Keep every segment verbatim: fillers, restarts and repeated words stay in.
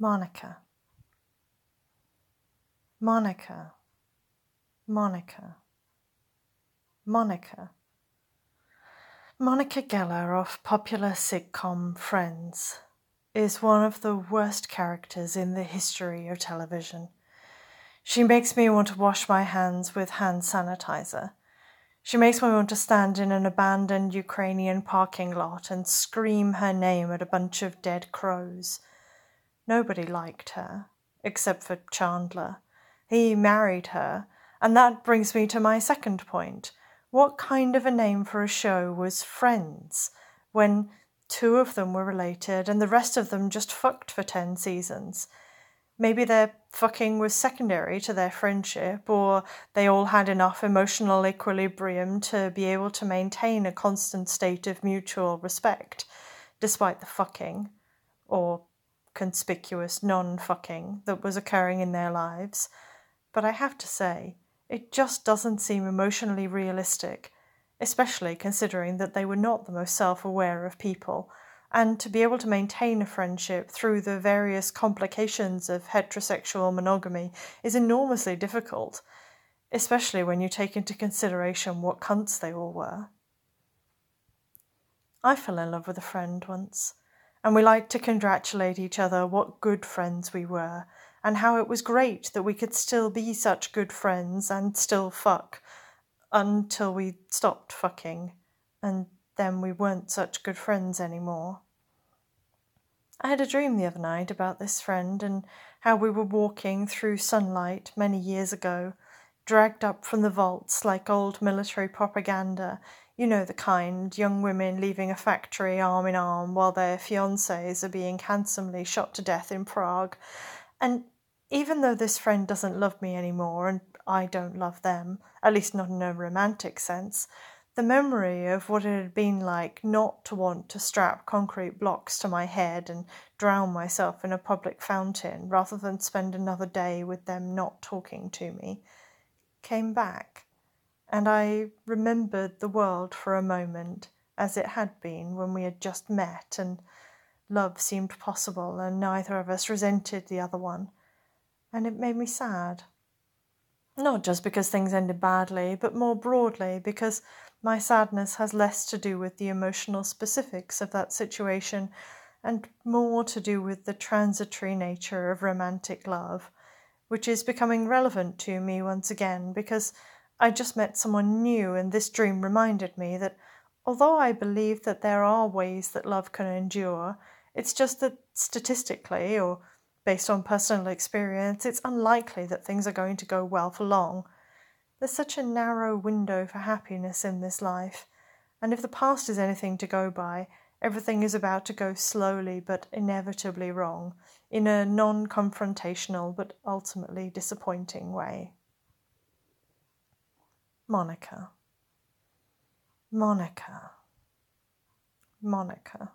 Monica. Monica. Monica. Monica. Monica Geller of popular sitcom Friends is one of the worst characters in the history of television. She makes me want to wash my hands with hand sanitizer. She makes me want to stand in an abandoned Ukrainian parking lot and scream her name at a bunch of dead crows. Nobody liked her, except for Chandler. He married her, and that brings me to my second point. What kind of a name for a show was Friends, when two of them were related and the rest of them just fucked for ten seasons? Maybe their fucking was secondary to their friendship, or they all had enough emotional equilibrium to be able to maintain a constant state of mutual respect, despite the fucking, or conspicuous non-fucking, that was occurring in their lives. But I have to say, it just doesn't seem emotionally realistic, especially considering that they were not the most self-aware of people, and to be able to maintain a friendship through the various complications of heterosexual monogamy is enormously difficult, especially when you take into consideration what cunts they all were. I fell in love with a friend once, and we liked to congratulate each other what good friends we were, and how it was great that we could still be such good friends and still fuck, until we stopped fucking, and then we weren't such good friends anymore. I had a dream the other night about this friend and how we were walking through sunlight many years ago, dragged up from the vaults like old military propaganda, you know the kind, young women leaving a factory arm in arm while their fiancés are being handsomely shot to death in Prague. And even though this friend doesn't love me anymore, and I don't love them, at least not in a romantic sense, the memory of what it had been like not to want to strap concrete blocks to my head and drown myself in a public fountain rather than spend another day with them not talking to me came back, and I remembered the world for a moment as it had been when we had just met and love seemed possible and neither of us resented the other one, and it made me sad. Not just because things ended badly, but more broadly because my sadness has less to do with the emotional specifics of that situation and more to do with the transitory nature of romantic love, which is becoming relevant to me once again because I just met someone new, and this dream reminded me that although I believe that there are ways that love can endure, it's just that statistically, or based on personal experience, it's unlikely that things are going to go well for long. There's such a narrow window for happiness in this life, and if the past is anything to go by, everything is about to go slowly but inevitably wrong, in a non-confrontational but ultimately disappointing way. Monica. Monica. Monica.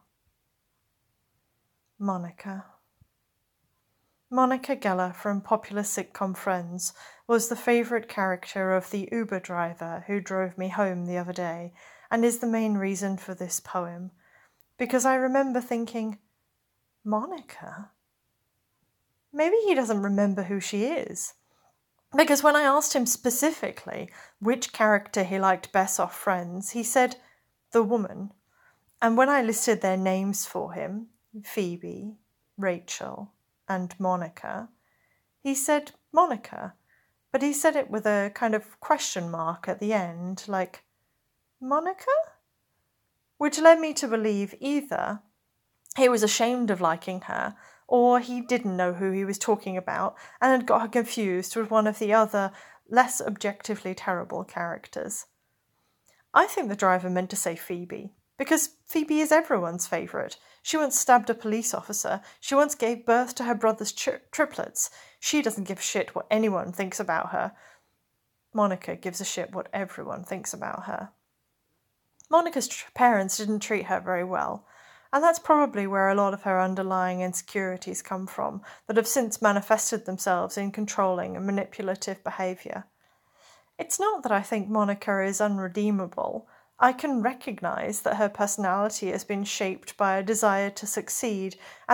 Monica. Monica Geller from popular sitcom Friends was the favourite character of the Uber driver who drove me home the other day, and is the main reason for this poem, because I remember thinking, Monica? Maybe he doesn't remember who she is. Because when I asked him specifically which character he liked best off Friends, he said, the woman. And when I listed their names for him, Phoebe, Rachel, and Monica, he said Monica, but he said it with a kind of question mark at the end, like, Monica? Which led me to believe either he was ashamed of liking her, or he didn't know who he was talking about and had got her confused with one of the other, less objectively terrible characters. I think the driver meant to say Phoebe, because Phoebe is everyone's favourite. She once stabbed a police officer. She once gave birth to her brother's tri- triplets. She doesn't give a shit what anyone thinks about her. Monica gives a shit what everyone thinks about her. Monica's tr- parents didn't treat her very well, and that's probably where a lot of her underlying insecurities come from, that have since manifested themselves in controlling and manipulative behaviour. It's not that I think Monica is unredeemable. I can recognise that her personality has been shaped by a desire to succeed, and that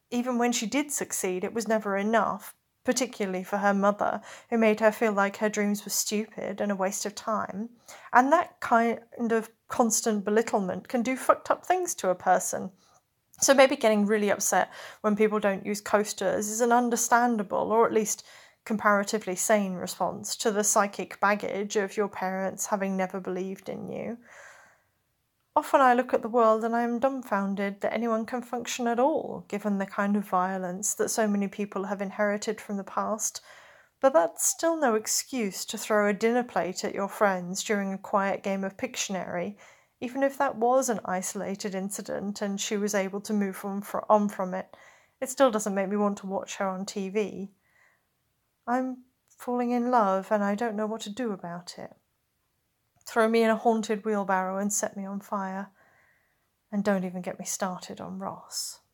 even when she did succeed, it was never enough, particularly for her mother, who made her feel like her dreams were stupid and a waste of time. And that kind of constant belittlement can do fucked up things to a person. So maybe getting really upset when people don't use coasters is an understandable, or at least comparatively sane, response to the psychic baggage of your parents having never believed in you. Often I look at the world and I am dumbfounded that anyone can function at all, given the kind of violence that so many people have inherited from the past. But that's still no excuse to throw a dinner plate at your friends during a quiet game of Pictionary, even if that was an isolated incident and she was able to move on, on from it. It still doesn't make me want to watch her on T V. I'm falling in love and I don't know what to do about it. Throw me in a haunted wheelbarrow and set me on fire. And don't even get me started on Ross.